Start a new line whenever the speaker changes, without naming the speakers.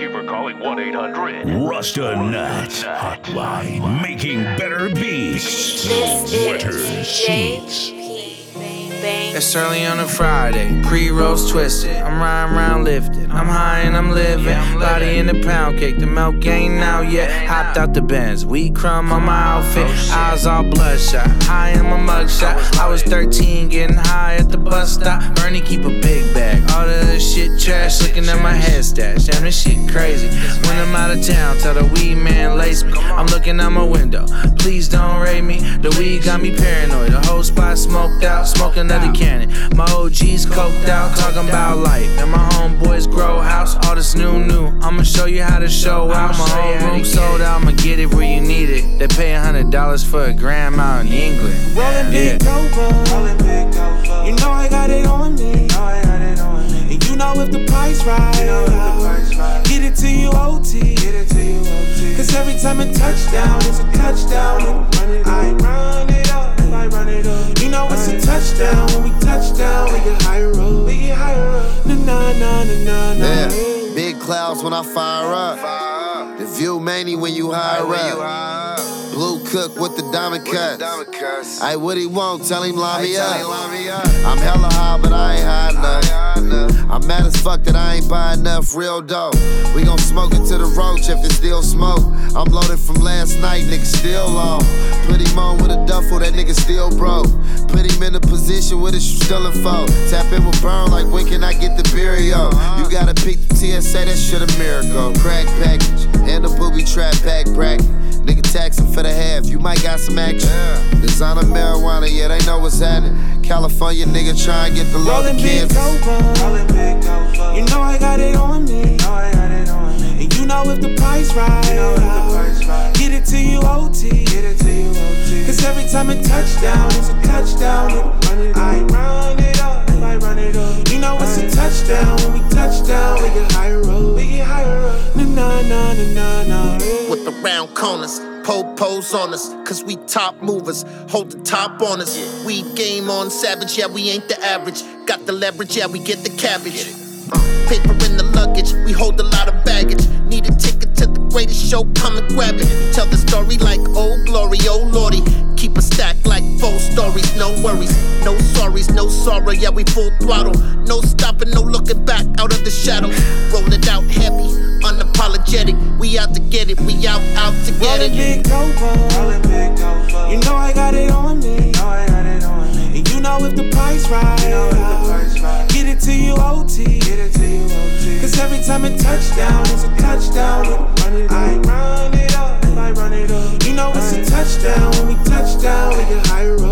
you for calling 1-800
Rasta Nut Hotline, making better beats.
This
Wetter
is
Sheets.
It's early on a Friday, pre-rolls twisted. I'm riding around lifted, I'm high and I'm living. Body in the pound cake, the milk ain't out yet. Hopped out the Benz, wheat crumb on my outfit. Eyes all bloodshot, high in my mugshot. I was 13 getting high at the bus stop. Bernie keep a big bag, all of this shit trash. Looking at my head stash, damn this shit crazy. When I'm out of town, tell the weed man lace me. I'm looking out my window, please don't rate me. The weed got me paranoid, the whole spot smoked out. Smoking another cannon, my OG's coked out, talking about life. And my homeboys grow house, all this new. I'ma show you how to show out. My whole room sold out, I'ma get it where you need it. They pay $100 for a gram out in England.
Rollin' big Dover, you know I got it on me. And you know if the price right, get it to you OT. Cause every time a touchdown, it's a touchdown. I run it up. You know it's a touchdown. When we touch down, we get higher up. Nah.
Yeah, big clouds when I fire up. The view mainly when you higher up. Blue cook with the diamond cuts. Ay, what he want? Tell him line me up. I'm hella high, but I ain't high enough. I'm mad as fuck that I ain't buy enough real dope. We gon' smoke it to the roach if it still smoke. I'm loaded from last night, nigga still low. Put him on with a duffel, that nigga still broke. Put him in a position with his still a foe. Tap in with burn like when can I get the beer, yo? You gotta pick the TSA, that shit a miracle. Crack package, and a booby trap pack bracket. Nigga taxing for the half, you might got some action. Designer marijuana, yeah, they know what's happening. California nigga try and get the load of kids.
You know I got it on me. And you know if the price right, get it to you OT. Cause every time a touchdown, it's a touchdown. I run it up. You know it's a touchdown. When we touch down, we get higher up. Nah.
With the round corners, pose on us, cause we top movers, hold the top on us. We game on savage, yeah, we ain't the average. Got the leverage, yeah, we get the cabbage. Paper in the luggage, we hold a lot of baggage. Need a ticket to the greatest show, come and grab it. Tell the story like old glory, oh lordy. Keep a stack like 4 stories, no worries. No sorries, no sorrow, yeah, we full throttle. No stopping, no looking back out of the shadows. Roll it out heavy, unapologetic. We out to get it, we out to get it.
Big Dover, you know I got it on me. And you know if the price right, get it to you OT. Cause every time a touchdown, it's a touchdown. I run it up. You know it's a touchdown. When we touch down, we get higher up.